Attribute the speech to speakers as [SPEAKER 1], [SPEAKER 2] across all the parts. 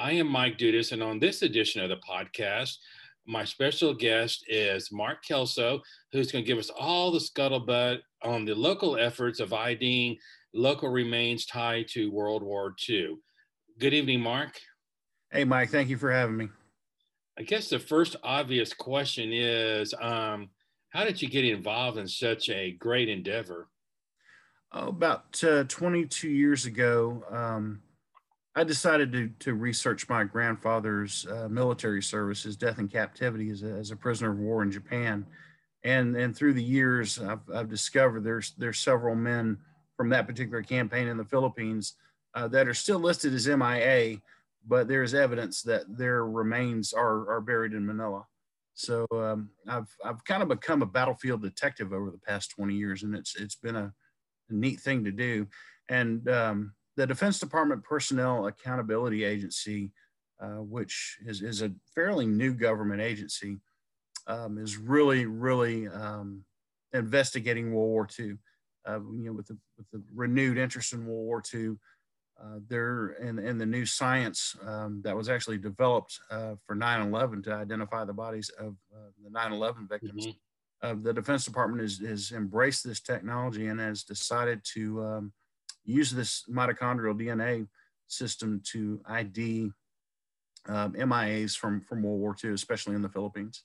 [SPEAKER 1] I am Mike Dudas, and on this edition of the podcast, my special guest is Mark Kelso, who's going to give us all the scuttlebutt on the local efforts of IDing local remains tied to World War II. Good evening, Mark.
[SPEAKER 2] Hey, Mike, thank you for having me.
[SPEAKER 1] I guess the first obvious question is, how did you get involved in such a great endeavor?
[SPEAKER 2] About 22 years ago, I decided to research my grandfather's military service, his death in captivity as a prisoner of war in Japan. And through the years, I've discovered there's several men from that particular campaign in the Philippines that are still listed as MIA, but there's evidence that their remains are buried in Manila. So I've kind of become a battlefield detective over the past 20 years, and it's been a neat thing to do. And the Defense Department Personnel Accountability Agency, which is a fairly new government agency, is really investigating World War II. With the renewed interest in World War II, they're in the new science that was actually developed for 9/11 to identify the bodies of the 9/11 victims.
[SPEAKER 1] Mhm.
[SPEAKER 2] The Defense Department has embraced this technology and has decided to use this mitochondrial DNA system to ID MIAs from World War II, especially in the Philippines.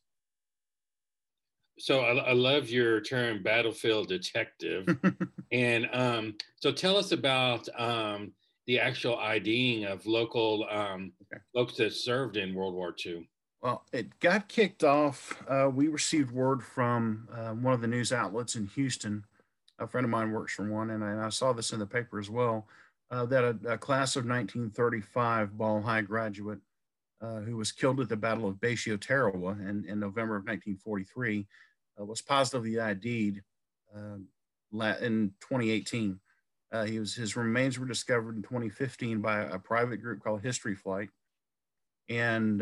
[SPEAKER 1] So I love your term battlefield detective. And so tell us about the actual IDing of local folks that served in World War II.
[SPEAKER 2] Well, it got kicked off. We received word from one of the news outlets in Houston. A friend of mine works for one, and I saw this in the paper as well, that a class of 1935 Ball High graduate who was killed at the Battle of Basio Tarawa in November of 1943 was positively ID'd in 2018. His remains were discovered in 2015 by a private group called History Flight, and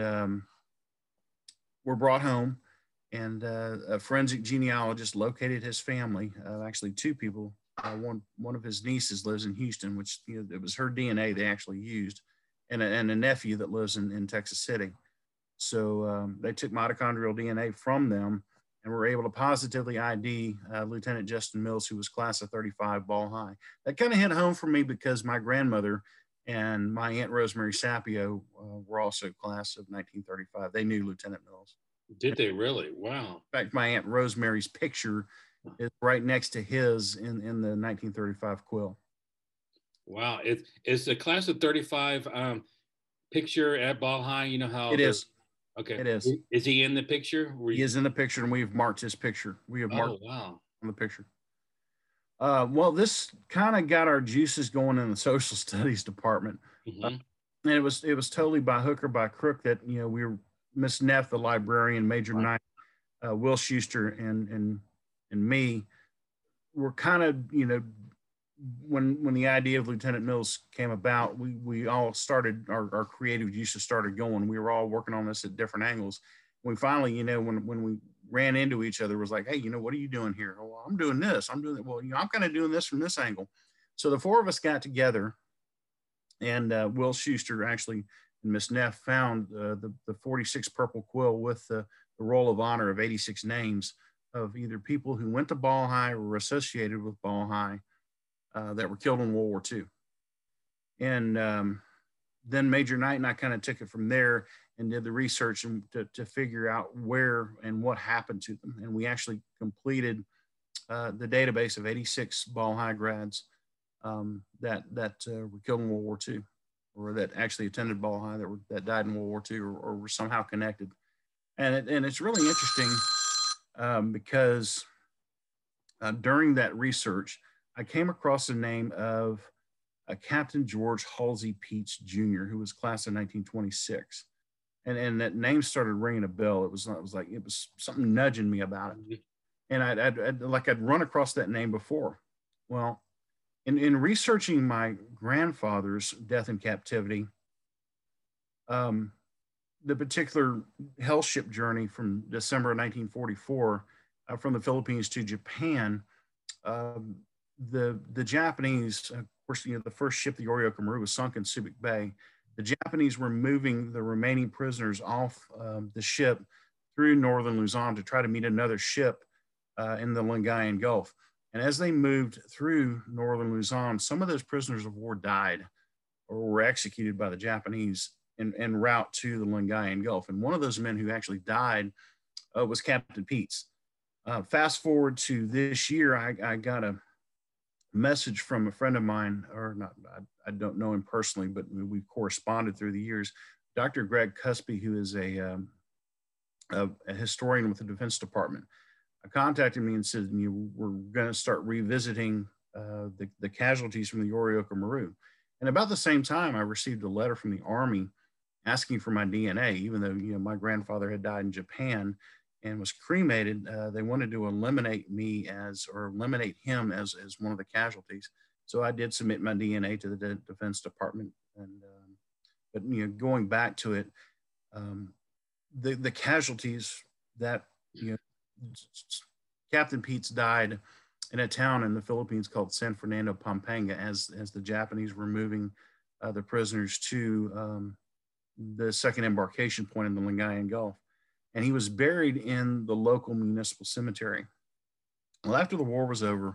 [SPEAKER 2] were brought home. And a forensic genealogist located his family. Actually, two people. One of his nieces lives in Houston, which it was her DNA they actually used, and a nephew that lives in Texas City. So they took mitochondrial DNA from them and were able to positively ID Lieutenant Justin Mills, who was class of 35 Ball High. That kind of hit home for me because my grandmother and my Aunt Rosemary Sapio were also class of 1935. They knew Lieutenant Mills.
[SPEAKER 1] Did they really? Wow.
[SPEAKER 2] In fact, my Aunt Rosemary's picture is right next to his in the 1935 quill.
[SPEAKER 1] Wow. It's the class of 35 picture at Ball High. You know how
[SPEAKER 2] it is.
[SPEAKER 1] Okay.
[SPEAKER 2] It is.
[SPEAKER 1] Is he in the picture?
[SPEAKER 2] He is in the picture, and we've marked his picture. We have marked
[SPEAKER 1] wow.
[SPEAKER 2] on the picture. Well, this kind of got our juices going in the social studies department.
[SPEAKER 1] Mm-hmm.
[SPEAKER 2] And it was totally by hook or by crook that, we were Miss Neff, the librarian, Major Knight, Will Schuster, and me were kind of, when the idea of Lieutenant Mills came about, we all started, our creative juices started going. We were all working on this at different angles. We finally, when we ran into each other, was like, hey, what are you doing here? Oh, well, I'm doing this. I'm doing it. Well, I'm kind of doing this from this angle. So the four of us got together, and Will Schuster actually and Miss Neff found the 46 purple quill with the roll of honor of 86 names of either people who went to Ball High or were associated with Ball High that were killed in World War II. And then Major Knight and I kind of took it from there and did the research to figure out where and what happened to them. And we actually completed the database of 86 Ball High grads that were killed in World War II, or that actually attended Ball High that died in World War II, or were somehow connected. And it's really interesting because during that research, I came across the name of Captain George Halsey Peets Jr., who was class of 1926. And that name started ringing a bell. It was something nudging me about it. And I'd run across that name before. Well, in researching my grandfather's death in captivity, the particular hell ship journey from December of 1944 from the Philippines to Japan, the Japanese, of course, the first ship, the Orioka Maru, was sunk in Subic Bay. the Japanese were moving the remaining prisoners off the ship through northern Luzon to try to meet another ship in the Lingayen Gulf. And as they moved through northern Luzon, some of those prisoners of war died or were executed by the Japanese en route to the Lingayen Gulf. And one of those men who actually died was Captain Peets. Fast forward to this year, I got a message from a friend of mine, or not, I don't know him personally, but we've corresponded through the years. Dr. Greg Cuspy, who is a historian with the Defense Department, contacted me and said, we're going to start revisiting the casualties from the Orinoco Maru. And about the same time, I received a letter from the Army asking for my DNA, even though my grandfather had died in Japan and was cremated. They wanted to eliminate him as one of the casualties. So I did submit my DNA to the Defense Department. And but going back to it, the casualties that Captain Peets died in a town in the Philippines called San Fernando, Pampanga, as the Japanese were moving the prisoners to the second embarkation point in the Lingayen Gulf. And he was buried in the local municipal cemetery. Well, after the war was over,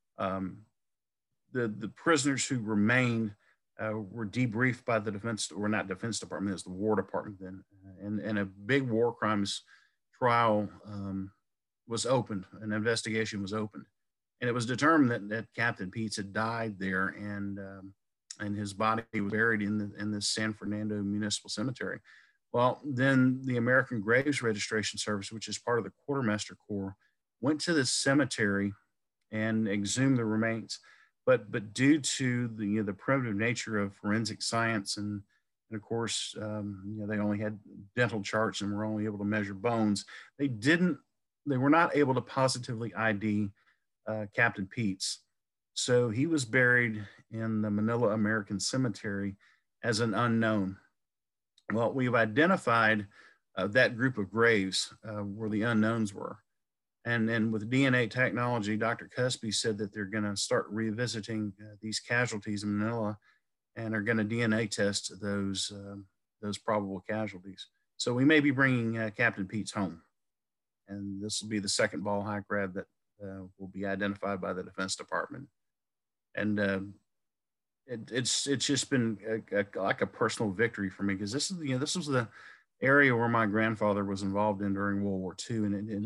[SPEAKER 2] the prisoners who remained were debriefed by the Defense Department, it was the War Department then, and a big war crimes trial was opened, an investigation was opened. And it was determined that Captain Peets had died there, and his body was buried in the San Fernando Municipal Cemetery. Well, then the American Graves Registration Service, which is part of the Quartermaster Corps, went to this cemetery and exhumed the remains. But due to the primitive nature of forensic science, and of course, they only had dental charts and were only able to measure bones, they were not able to positively ID Captain Peets. So he was buried in the Manila American Cemetery as an unknown. Well, we've identified that group of graves where the unknowns were. And with DNA technology, Dr. Cuspy said that they're going to start revisiting these casualties in Manila and are going to DNA test those probable casualties. So we may be bringing Captain Peets home. And this will be the second ball high grad that will be identified by the Defense Department. And it's just been like a personal victory for me, because this was the area where my grandfather was involved in during World War II, and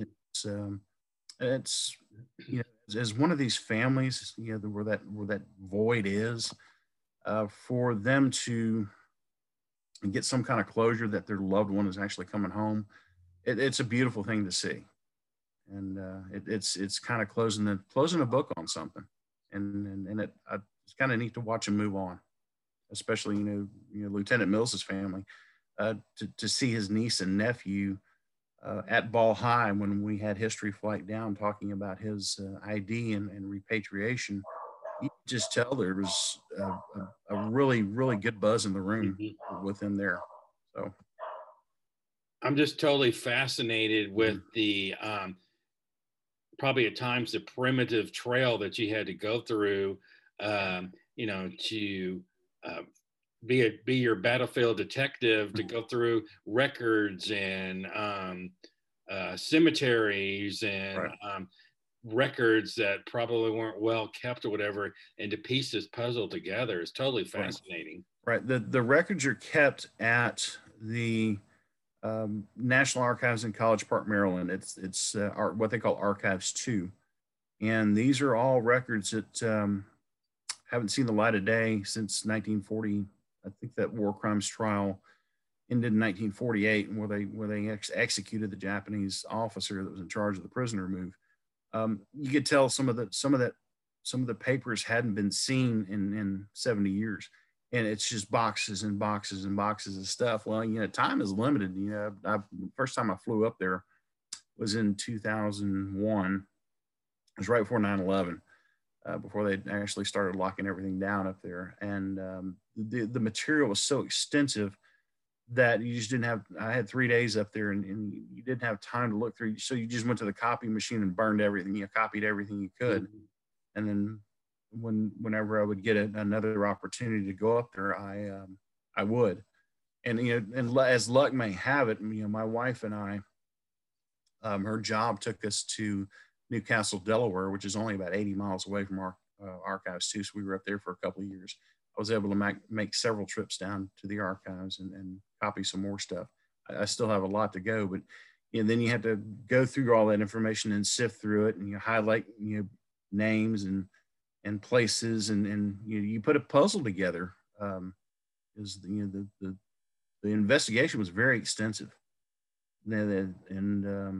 [SPEAKER 2] it's as one of these families, where that void is, for them to get some kind of closure that their loved one is actually coming home. It's a beautiful thing to see, and it's kind of closing a book on something, and it's kind of neat to watch him move on, especially Lieutenant Mills's family, to see his niece and nephew at Ball High when we had History Flight down talking about his ID and repatriation. You could just tell there was a really, really good buzz in the room with him there. So
[SPEAKER 1] I'm just totally fascinated with the probably at times the primitive trail that you had to go through, to be your battlefield detective, to go through records and cemeteries and records that probably weren't well kept or whatever, and to piece this puzzle together is totally fascinating.
[SPEAKER 2] Right. The records are kept at the National Archives in College Park, Maryland. It's what they call Archives 2. And these are all records that haven't seen the light of day since 1940. I think that war crimes trial ended in 1948, where they executed the Japanese officer that was in charge of the prisoner move. You could tell some of the papers hadn't been seen in 70 years. And it's just boxes and boxes and boxes of stuff. Well, time is limited. First time I flew up there was in 2001. It was right before 9/11, before they actually started locking everything down up there. And the material was so extensive that you just didn't have. I had 3 days up there, and you didn't have time to look through. So you just went to the copy machine and burned everything. You copied everything you could, and then whenever I would get another opportunity to go up there, I I would. And, and as luck may have it, my wife and I, her job took us to Newcastle, Delaware, which is only about 80 miles away from our archives too. So we were up there for a couple of years. I was able to make several trips down to the archives and copy some more stuff. I still have a lot to go, but then you have to go through all that information and sift through it, and you highlight names and places, and you put a puzzle together. Is the investigation was very extensive, and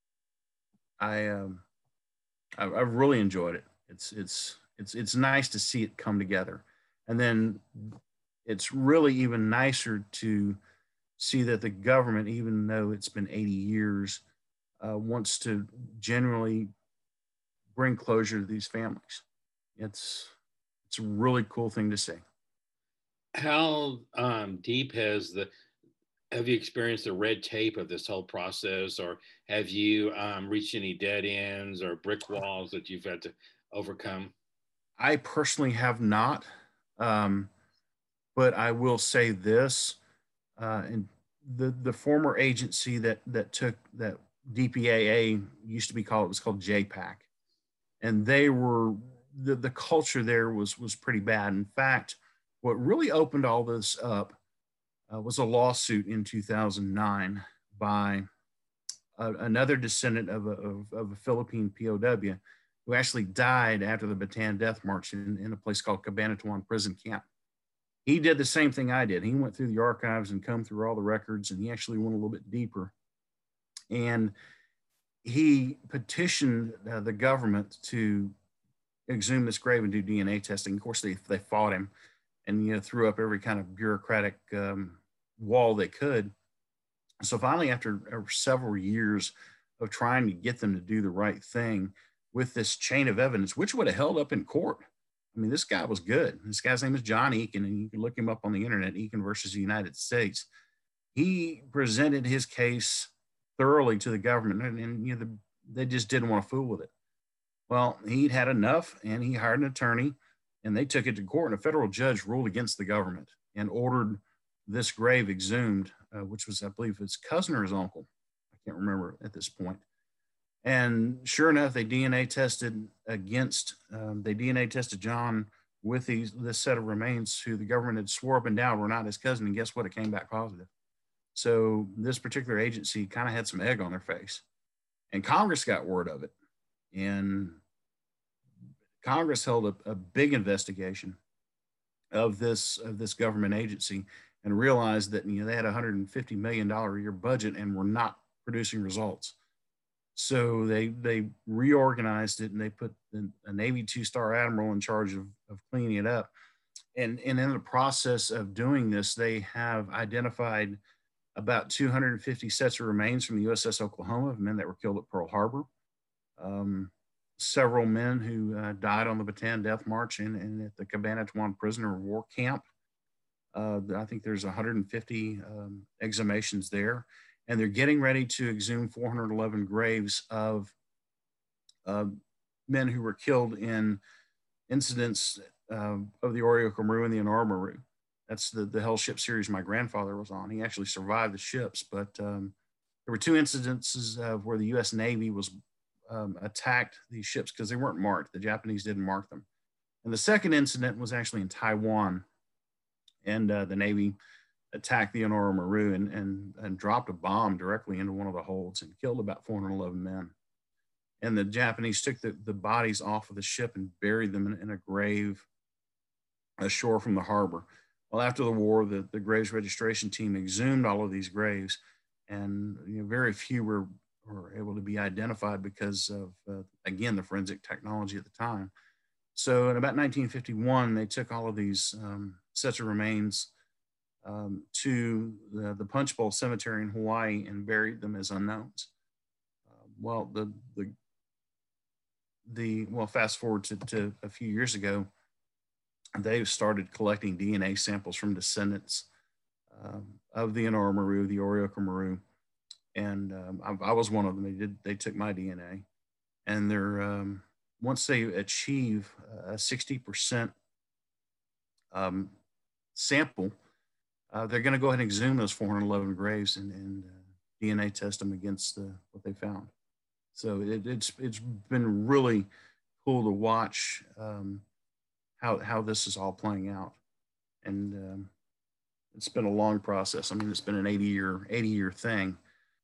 [SPEAKER 2] I've really enjoyed it. It's nice to see it come together, and then it's really even nicer to see that the government, even though it's been 80 years, wants to generally bring closure to these families. It's a really cool thing to see.
[SPEAKER 1] How deep have you experienced the red tape of this whole process, or have you reached any dead ends or brick walls that you've had to overcome?
[SPEAKER 2] I personally have not, but I will say this: in the former agency that took that DPAA used to be called, it was called JPAC, and they were the culture there was pretty bad. In fact, what really opened all this up was a lawsuit in 2009 by another descendant of a Philippine POW who actually died after the Bataan Death March in a place called Cabanatuan Prison Camp. He did the same thing I did. He went through the archives and combed through all the records, and he actually went a little bit deeper. And he petitioned the government to exhume this grave and do DNA testing. Of course, they fought him and threw up every kind of bureaucratic wall they could. So finally, after several years of trying to get them to do the right thing with this chain of evidence, which would have held up in court. I mean, this guy was good. This guy's name is John Eakin, and you can look him up on the internet, Eakin versus the United States. He presented his case thoroughly to the government, and they just didn't want to fool with it. Well, he'd had enough, and he hired an attorney, and they took it to court, and a federal judge ruled against the government and ordered this grave exhumed, which was, I believe, his cousin or his uncle. I can't remember at this point. And sure enough, they DNA tested John with this set of remains who the government had swore up and down were not his cousin. And guess what? It came back positive. So this particular agency kind of had some egg on their face. And Congress got word of it. And Congress held a big investigation of this government agency and realized that they had $150 million a year budget and were not producing results. So they reorganized it, and they put a Navy 2-star admiral in charge of cleaning it up. And in the process of doing this, they have identified about 250 sets of remains from the USS Oklahoma, men that were killed at Pearl Harbor. Several men who died on the Bataan Death March and at the Cabanatuan Prisoner of War Camp. I think there's 150 exhumations there. And they're getting ready to exhume 411 graves of men who were killed in incidents of the Orinoco Maru and the Enora Maru. That's the Hell Ship series my grandfather was on. He actually survived the ships, but there were 2 incidences where the U.S. Navy was attacked these ships because they weren't marked. The Japanese didn't mark them. And the second incident was actually in Taiwan, and the Navy attacked the Enora Maru and dropped a bomb directly into one of the holds and killed about 411 men. And the Japanese took the bodies off of the ship and buried them in a grave ashore from the harbor. Well, after the war, the graves registration team exhumed all of these graves, and very few were able to be identified because of, again, the forensic technology at the time. So in about 1951, they took all of these sets of remains to the Punch Bowl Cemetery in Hawaii and buried them as unknowns. Well, fast forward to a few years ago, they started collecting DNA samples from descendants of the Enora Maru, the Orinoco Maru, and I was one of them. They took my DNA, and they're once they achieve a 60% sample, they're going to go ahead and exhume those 411 graves and DNA test them against what they found. So it's been really cool to watch how this is all playing out, and it's been a long process. I mean, it's been an 80-year thing.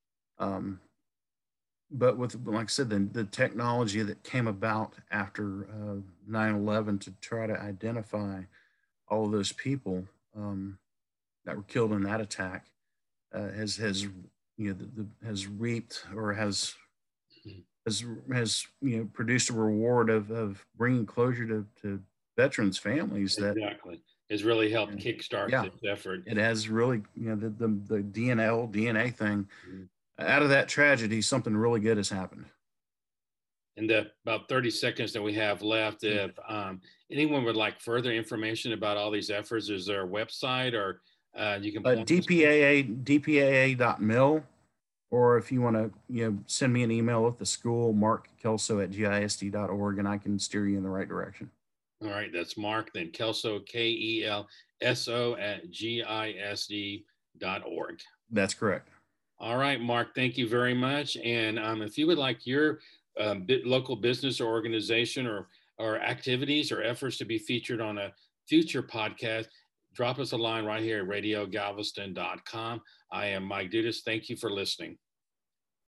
[SPEAKER 2] But with, like I said, the technology that came about after 9/11 to try to identify all of those people that were killed in that attack has has reaped or has produced a reward of bringing closure to veterans families that
[SPEAKER 1] exactly has really helped kickstart this effort.
[SPEAKER 2] It has really, the DNA thing. Mm-hmm. Out of that tragedy, something really good has happened.
[SPEAKER 1] In the about 30 seconds that we have left, if anyone would like further information about all these efforts, is there a website or you can
[SPEAKER 2] dpaa.mil, or if you want to send me an email at the school, markkelso@gisd.org, and I can steer you in the right direction.
[SPEAKER 1] All right, that's Mark, then Kelso, KELSO @GISD.org.
[SPEAKER 2] That's correct.
[SPEAKER 1] All right, Mark, thank you very much. And if you would like your local business or organization or activities or efforts to be featured on a future podcast, drop us a line right here at radiogalveston.com. I am Mike Dudas. Thank you for listening.